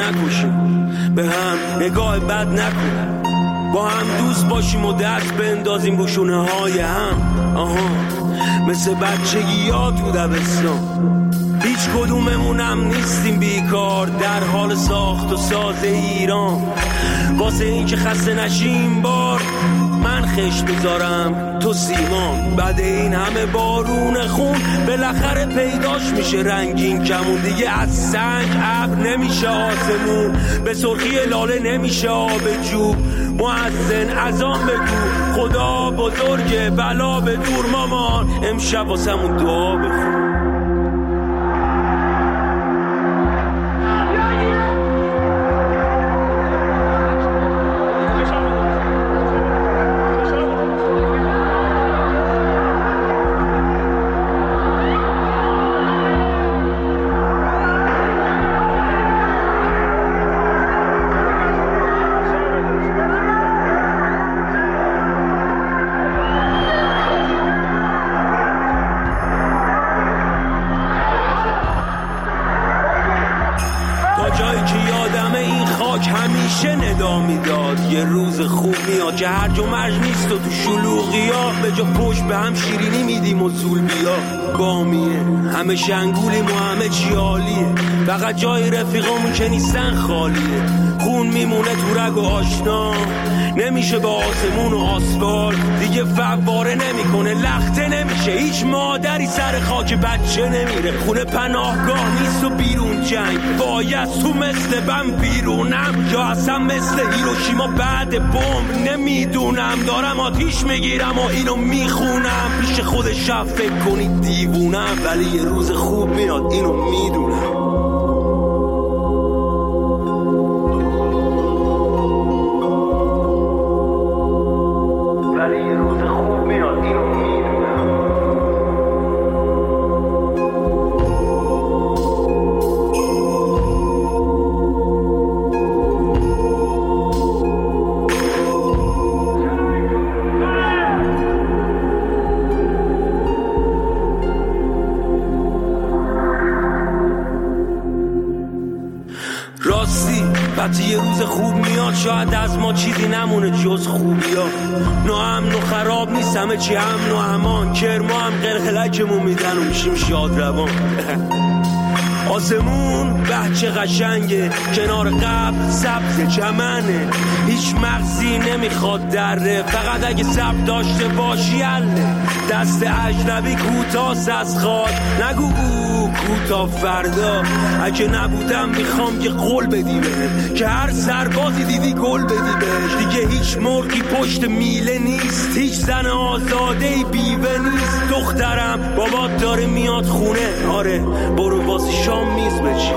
نکشیم، به هم نگاه بد نکنیم، با هم دوست باشیم و دست بندازیم رو شونه های هم. مثل بچگی یا تو دبستان هیچ کدوممونم نیستیم بیکار در حال ساخت و ساز ایران. واسه این که خسته نشیم بار من خشت بذارم تو سیمان. بعد این همه بارون خون بالاخره پیداش میشه رنگین کمون. دیگه از سنگ ابر نمیشه آسمون، به سرخی لاله نمیشه آب جوب. مؤذن اذان بگو خدا بزرگه بلا به دور مامان، امشب واسمون دعا بخون. یه روز خوب میاد که هرج و مرج نیست و تو شلوغی ها به جا پشت به هم شیرینی میدیم و زول بیا گامیه. همه شنگولیم و همه چی عالیه، فقط جای رفیقامون که نیستن خالیه. خون میمونه تو رگ و آشنا، نمیشه به آسمون و آسفالت دیگه فواره نمیکنه، لخته نمیشه. هیچ مادری سر خاک بچه نمیره، خونه پناهگاه نیست و بیرون جنگ. باید تو مثل بم بیرونم یا اصلا مثل هیروشیما بعد بمب نمیدونم. دارم آتیش میگیرم و اینو میخونم، پیش خود شب فکر کنید دیوونم، ولی یه روز خوب میاد اینو میدونم. یه روز خوب میاد شاید از ما چیزی نمونه جز خوبیا. ناامن و خراب نیست همه چی امن و امان، کرما هم قلقلکمون میدن و میشیم شاد روان. آسمون بچه قشنگه، کنار قبل سبز چمنه، هیچ مغزی نمیخواد دره، فقط اگه سب داشته باشی اله. دست اجنبی کوتاست از خواد، نگو کوتا فردا. اگه نبودم میخوام که قول بدی بهم، که هر سربازی دیدی گل بدی بهش. دیگه هیچ مرگی پشت میله نیست، هیچ زن آزادهی بیوه نیست. دخترم بابات داره میاد خونه، آره برو واسه شام میز بچین.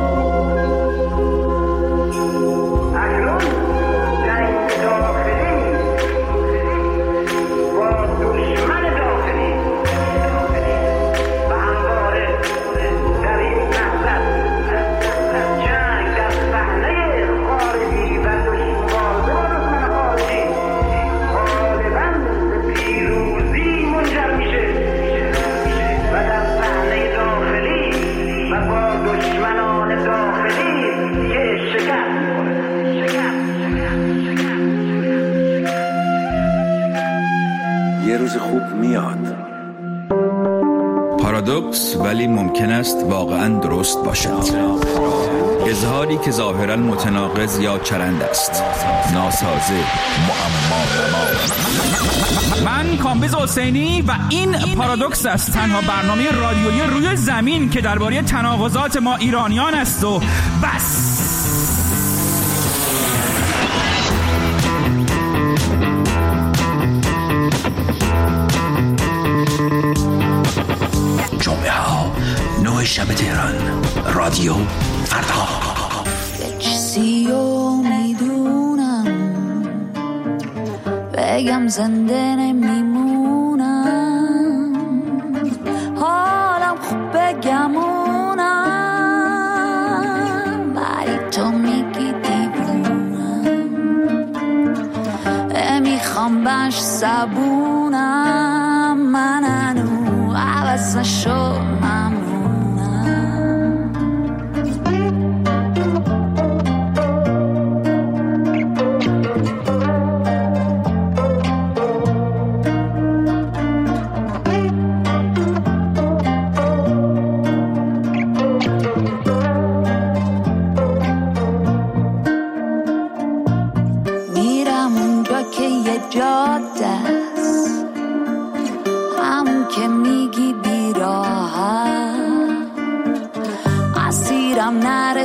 پارادوکس ولی ممکن است واقعا درست باشد. اظهاری که ظاهرا متناقض یا چرند است، ناسازه، معما. من کامبیز حسینی و این پارادوکس است، تنها برنامه رادیویی روی زمین که درباره تناقضات ما ایرانیان است و بس. جمعه ها 9 شب تهران، رادیو فردا. یه چیزیو میدونم بگم زنده نمیمونم، حالم خوب بگمونم، ولی تو میگی دیوونم، میخوام بش زبونم، من انو عوض نشو ممنونم.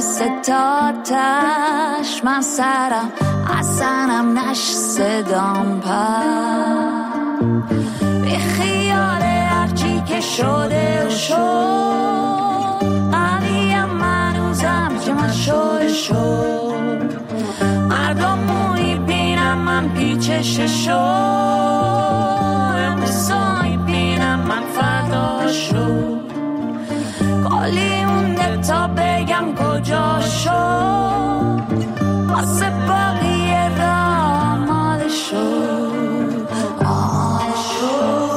ستاتش من سرم اصنم نش صدام پر به خیال هرچی که شده و شد قویم منوزم که من شد مردم موی بینم من پیچش شد امروزایی بینم من فردا شد کالی مونده تا بگم کجا شد واسه باقیه را آماده شد آماده شد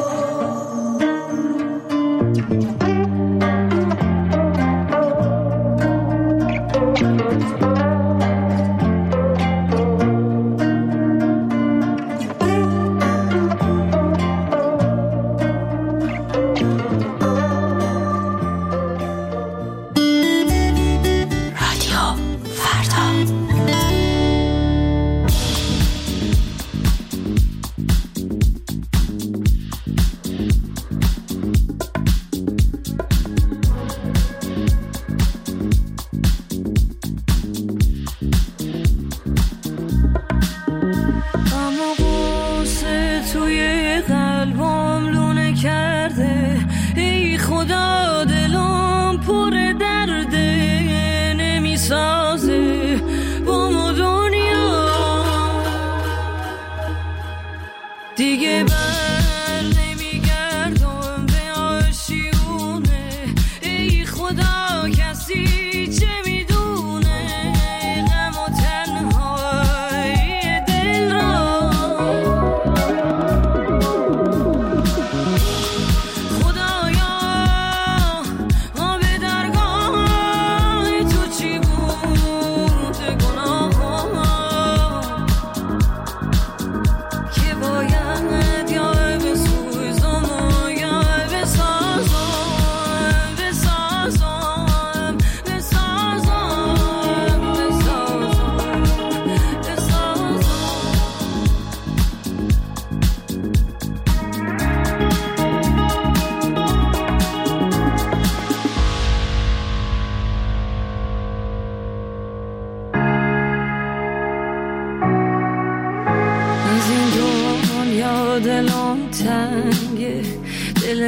دلم تنگه دل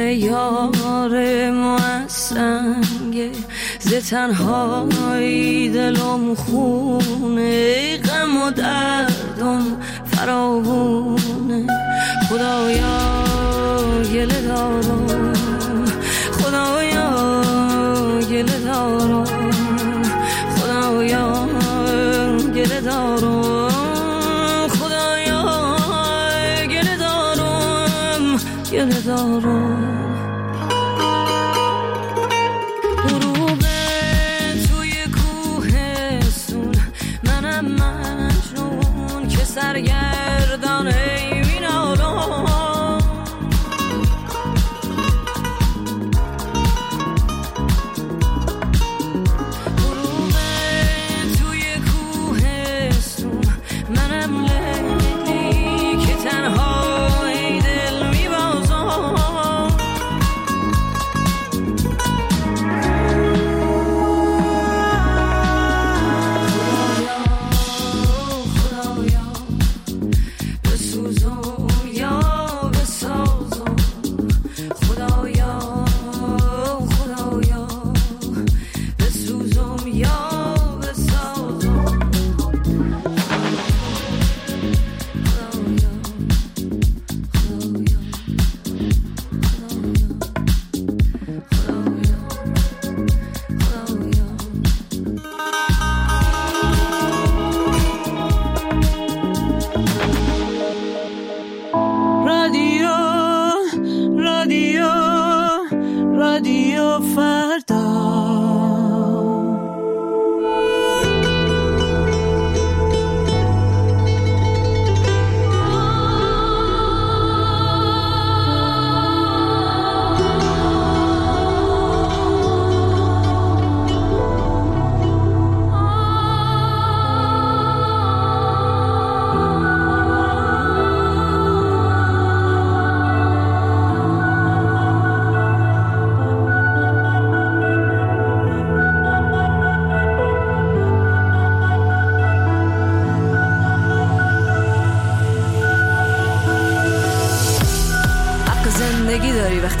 یار موسنگه ز تنهایی دلم خونه غم و دردم فراوونه خدایا گله دارم خدایا گله دارم خدایا گله دارم گله دارم غروب توی کوهستون منم مجنون که سرگردان ایمین آلام غروب توی کوهستون منم لیلی که تنها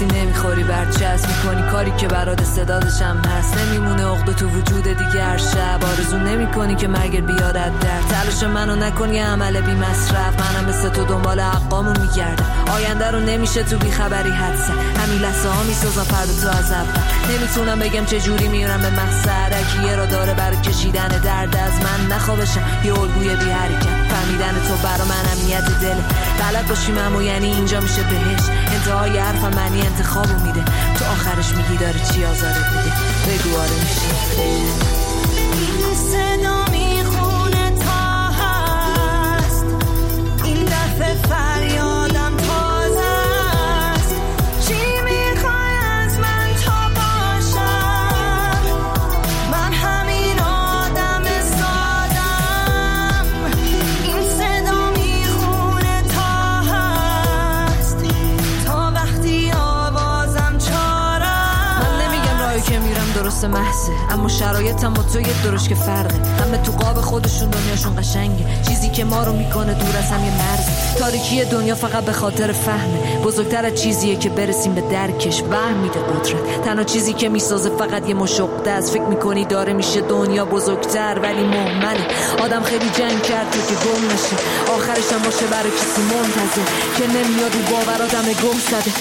وقتی نمیخوری برچسب میکنی کاری که برات استعدادشم هست. نمیمونه عقده تو وجود دیگه هر شب. آرزو نمیکنی که مرگ بیارت در تلاش منو نکنی عمل بی مصرف. منم مثل تو دنبال حقامون میگردم. آینده رو نمیشه تو بیخبری حدسه. همین لحظه ها میسازم فردا تو از اول. نمیتونم بگم چه جوری میرم به مقصد. کیه را داره برای کشیدن درد از من نخوابشم یه الگوی بی حرکت. فهمیدن تو برا من امنیت دله. غلط باشیم اما یعنی اینجا میشه بهش. انتهای حرفم معنی انتخابو میده. تو آخرش میگی داره چی آزارت میده. بگو آره میشه. این صدا میخونه تا هست. این دفعه فریادم تازه است. چی میخوای از من تا باشم؟ من همین آدم سادم. این صدا میخونه تا هست. تا وقتی آوازم چارم. من نمیگم راهی که میرم درست محضه، اما شرایطم با تو یه درش که فرقه. همه تو قاب خودشون دنیاشون قشنگه. چیزی که ما رو میکنه دور از هم یه مرز. تاریکی دنیا فقط به خاطر فهمه. بزرگتر از چیزیه که برسیم به درکش. وهم میده قدرت. تنها چیزی که میسازه فقط یه مشقده است. فکر میکنی داره میشه دنیا بزرگتر ولی مهمله. آدم خیلی جنگ کرد تو که گم نشه. آخرش هم باشه برای کسی منتظر که نمیاد رو باور آدم گم زده.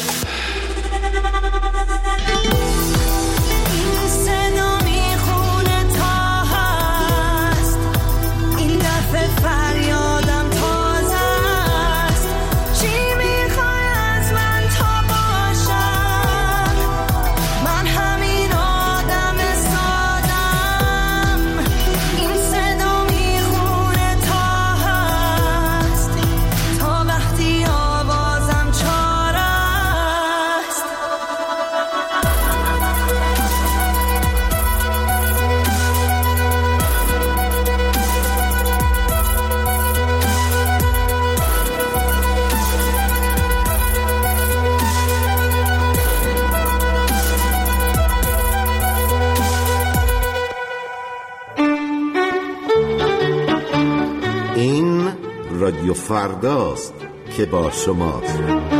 فریادم تازه است. چی میخوای از من تا باشم؟ من همین آدم سادم. این صدا میخونه تا هست. تا وقتی آوازم چاره است. این رادیو فرداست که با شماست.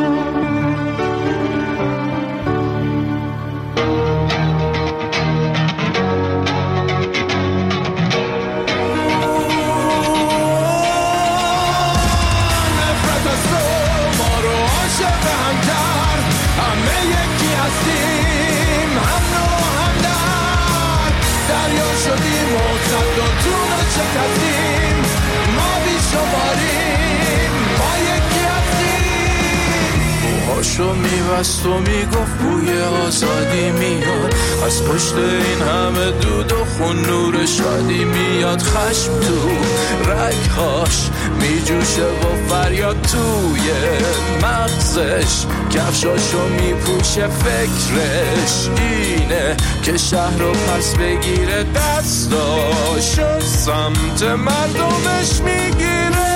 پاشو میبست و میگفت بوی آزادی میاد از پشت این همه دود و خون نور شادی میاد. خشم تو رگهاش میجوشه و فریاد توی مغزش کفشاشو میپوشه. فکرش اینه که شهر رو پس بگیره دستاشو سمت مردمش میگیره.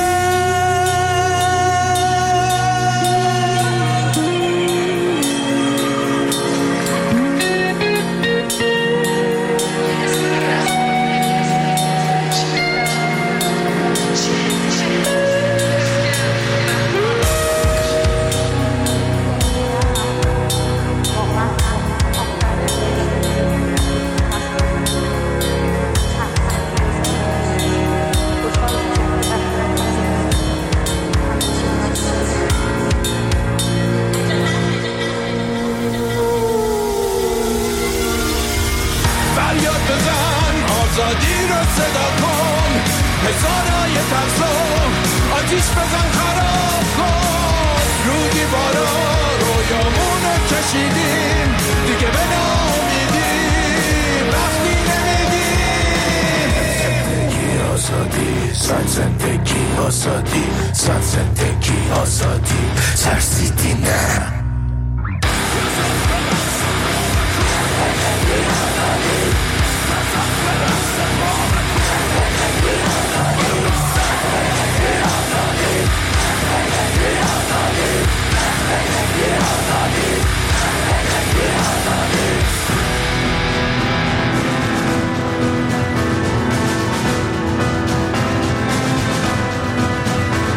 آزادی رو صدا کن. هزارای ترسو آتیش بزن خراب کن. رو دیوارا رویامونو کشیدیم دیگه به ناامیدیم وقتی نمیدیم. زندگی آزادی سن زندگی آزادی سن زندگی آزادی ترسیدی نه.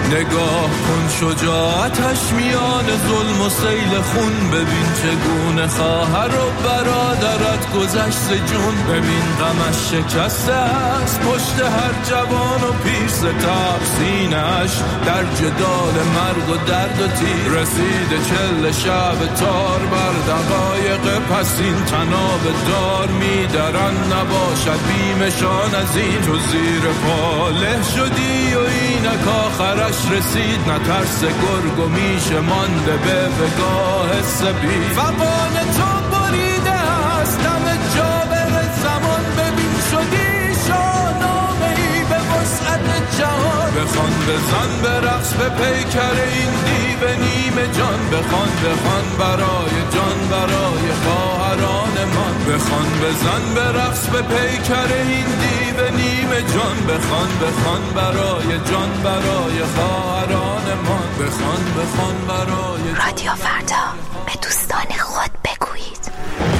نگاه کن شجاعتش میان ظلم و سیل خون، ببین چگونه خواهر و برادرت گذشت جون، ببین غمش شکسته است پشت هر جوان و پیر، ستار سینه‌اش در جدال مرگ و درد و تیر، رسیده چل شب تار بر دقایق پس این تناب دار میدرن، نباشد بیمشان از این، تو زیر پاله شدی و اینک آخرش رسید، نترس گرگ و میشه مانده به وگاه سبید، فقان تو بریده است دم جابر زمان، ببین شدی شاهنامه ای به وسعت جهان، بخوان بزن به رقص به پیکر این دیو نیمه جان، بخوان برای جان برای خواهران من، بخوان بزن به رقص به پیکر این دیو نیمه جان، بخوان برای جان برای خواهران من، بخوان برای رادیو فردا به دوستان خود بگویید.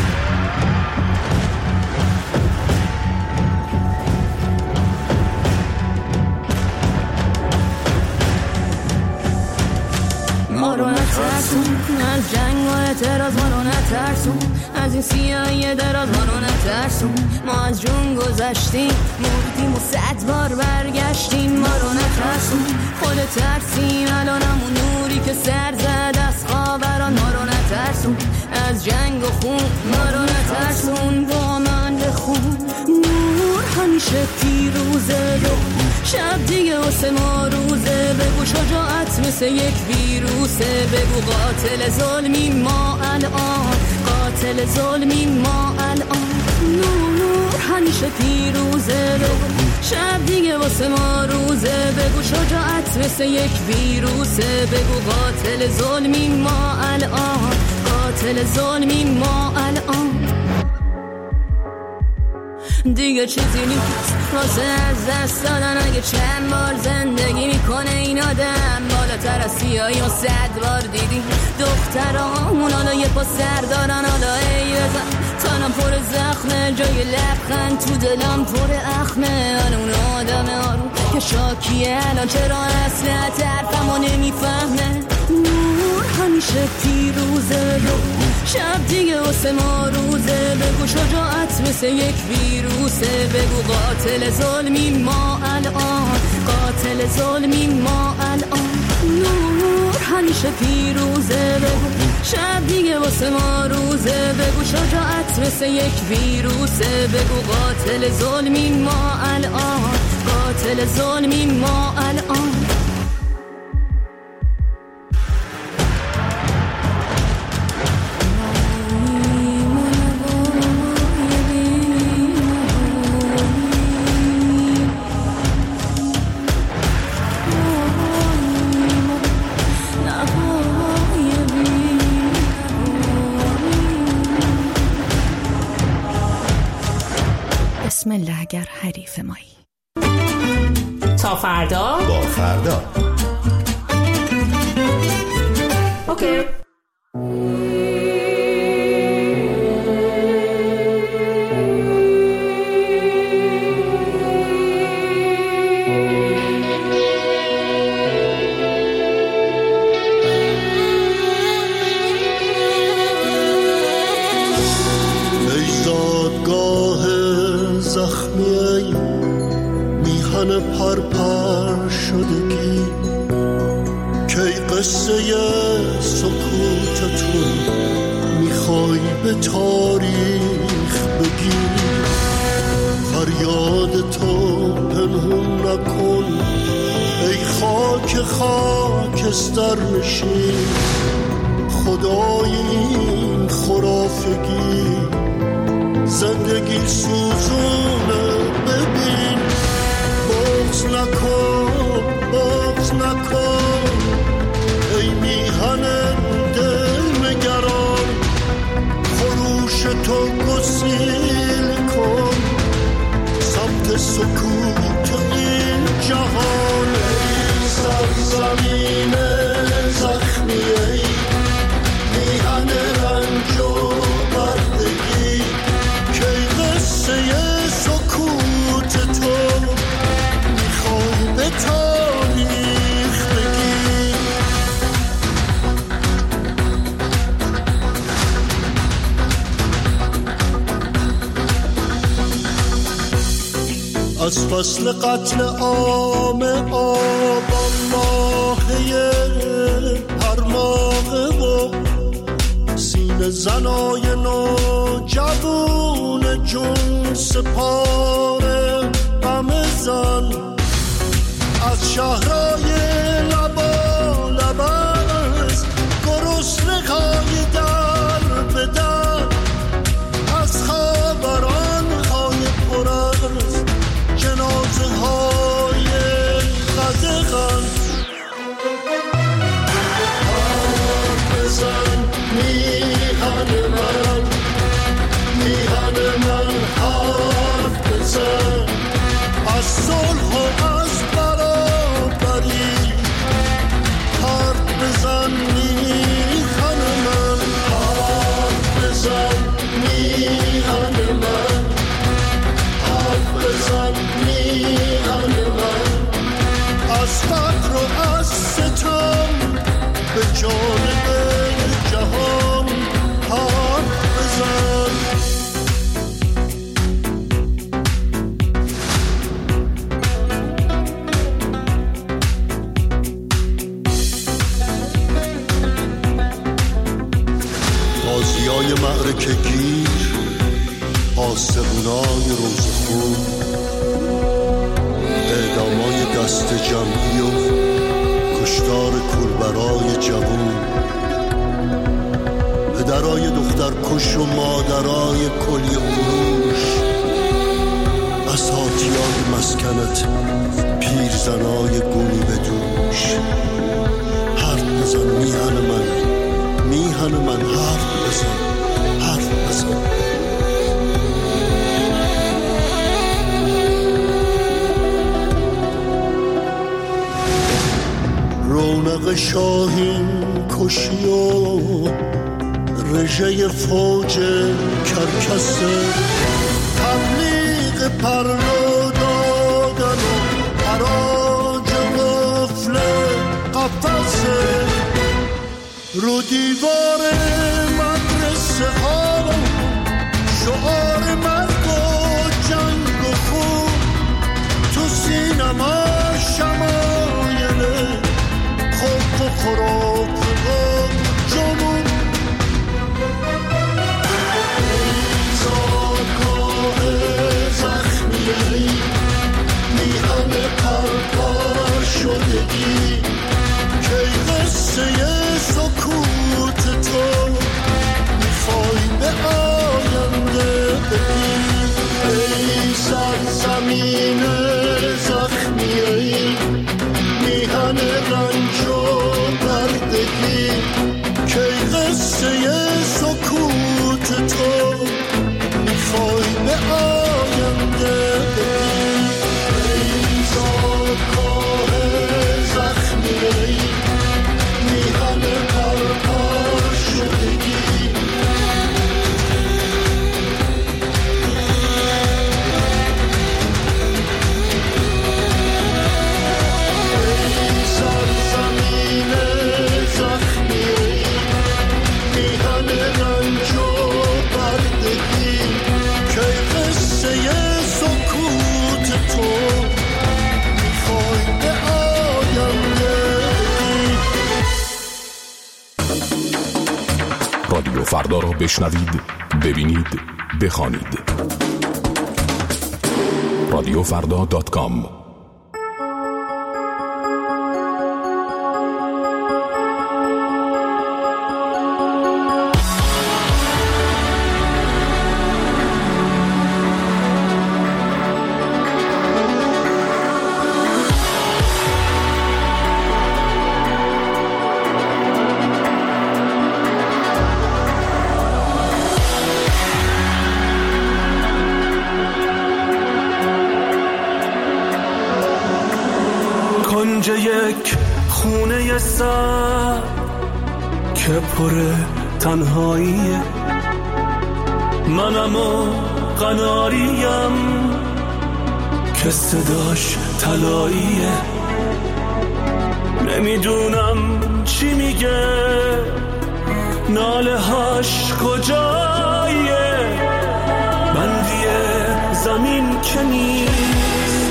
ما رو نترسون از جنگ و اعتراض، ما رو نترسون از این سیاهی دراز، ما رو نترسون ما از جون گذشتیم مردیم و 100 بار برگشتیم، ما رو نترسون خود ترسیم الان همون نوری که سر زد از خاوران، ما رو نترسون از جنگ و خون، ما رو نترسون با من بخون، نور همیشه پیروزه رو شب دیگه واسه ما روزه، بگو شجاعت مثل یک ویروسه، بگو قاتل ظلمی ما الان، قاتل ظلمی ما الان، نور همیشه پیروزه، بگو شب دیگه واسه ما روزه، بگو شجاعت مثل یک ویروسه، بگو قاتل ظلمی ما الان، قاتل ظلمی ما الان، دیگه چیزی نیست واسه از دست دادن، اگه چند بار زندگی میکنه این آدم، بالاتر از سیاهی و 100 بار دیدی دخترامون حالا یه پا سر دارن، حالا ای بزن تنم پر زخمه، جای لبخند تو دلم پر اخمه، اون آدم آروم که شاکیه الان چرا اصلا طرفمو نمیفهمه، نور همیشه پیروزه رو شب دیگه واسه ما روزه، بگو شجاعت مثل یک ویروسه، بگو قاتل ظلمی ما الان، قاتل ظلمی ما الان، نور همیشه پیروزه، بگو شب دیگه واسه ما روزه، بگو شجاعت مثل یک ویروسه، بگو قاتل ظلمی ما الان، قاتل ظلمی ما الان. بسم الله اگر حریف مایی. تا فردا با فردا. اوکی. پرپر شدگی کی قصه سکوتتون میخوای به تاریخ بگی، فریاد تو پنهون نکن ای خاک خاکستر نشین، خدای این خرافگی زندگی سوزونه، ببین بغض نکن ای میهن دل نگران، خروش تو گسیل کن سمت سکوت این جهان، ای سرزمین زخمی ای میهن رنج و بردگی، که قصه سکوت تو به تاریخ از فصل قتل عام آبان ماهی هر ماهه و سینه زنای نوجوان جون سپاره غم زن از شهرهای لبا لبست گرسنه های در به در از خبران های پر از جنازه های قدغن حرف بزن میهن من میهن من حرف بزن از صلح و از برابری حرف بزن میهن من حرف بزن میهن من حرف بزن میهن من از فقر و از ستم به جانب جهان حرف بزن غازیای معرکه گیر آسمونای روزخون اعدامای دست جمعی و کشتار کولبرای جوون پدرای دختر کش و مادرای کلی فروش اساتیای مسکنت پیرزنای گونی به دوش حرف بزن میهن من میهن من حرف بزن حرف بزن رونق شاهین کشی و رژه فوج کرکسه تبلیغ پرلو دادن و حراج غفل قفصه رو دیوار مدرسه ها شعار مرگ و جنگ و خون تو سینما شمایل خوب و خراب و جمون زادگاه زخمی میهن پرپر شدگی که قصه سکوت تو میخوای به آینده بگی ای سرزمین زخمی ای میهن رنج و دردگی که قصه سکوت تو میخوای به آینده بگی ای زادگاه زخمی ای میهن پرپر شدگی سرزمین زخمی میهن رنج و بردگی که قصه سکوت تو میخوای به آینده رادیو فردا را بشنوید، ببینید، بخوانید. رادیوفردا.com کنج یک خونه سر که پر تنهاییه منم و قناریم که صداش طلاییه نمیدونم چی میگه ناله هاش کجاییه بندی زمین که نیست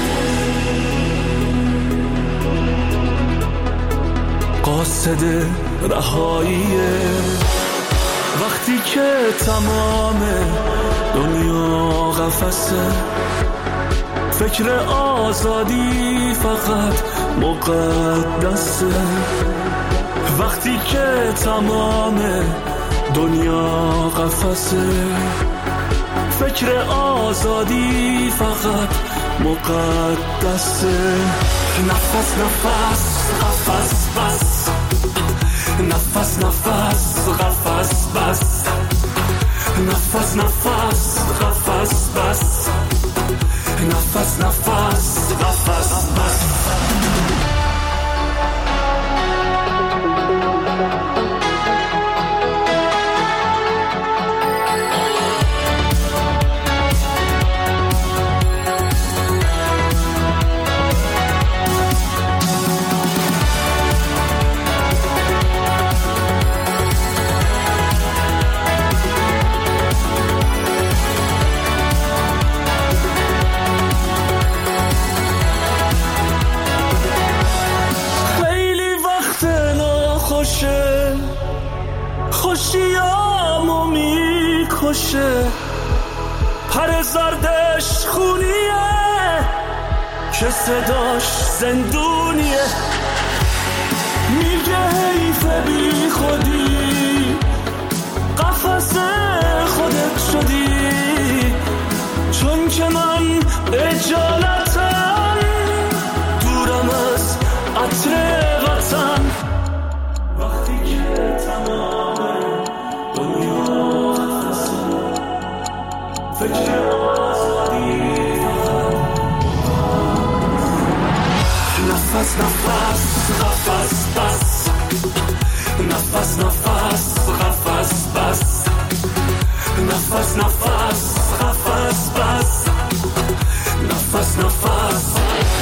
قاصد رهاییه. وقتی که تمام دنیا قفسه، فکر آزادی فقط مقدسه. وقتی که تمام دنیا قفسه، فکر آزادی فقط مقدسه. نفس نفس قفس بس، نفس نفس قفس بس، نفس نفس قفس بس، نفس نفس قفس بس. خوشیامو میکشه، پر زردش خونیه که صداش زندونیه. میگه حیفه بی خودی قفس خودت شدی، چون که من اجالتم دورم از عطر وطن. وقتی که تمام دنیا قفسه، فکر آزادی نفس نفس قفس بس، نفس نفس قفس بس، نفس نفس قفس بس، نفس نفس.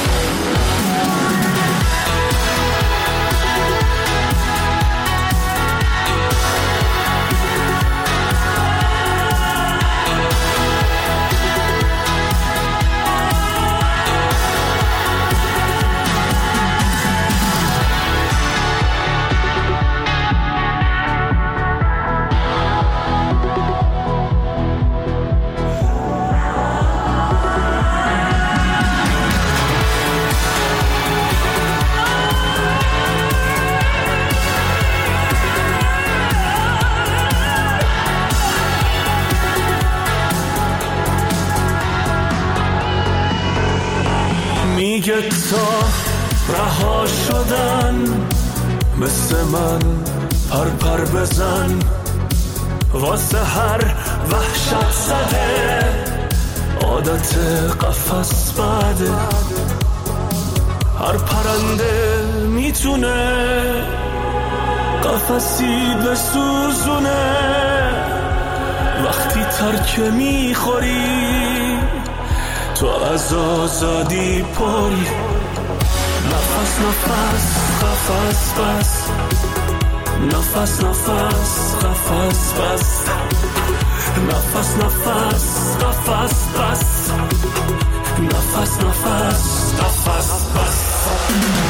میگه تا رها شدن مثل من پر بزن، واسه هر وحشت زده عادت قفس بده. هر پرنده میتونه قفسی بسوزونه، وقتی ترک میخوری تو از آزادی پری. نفس نفس قفس بس، نفس نفس قفس بس، نفس نفس قفس بس، نفس نفس قفس بس.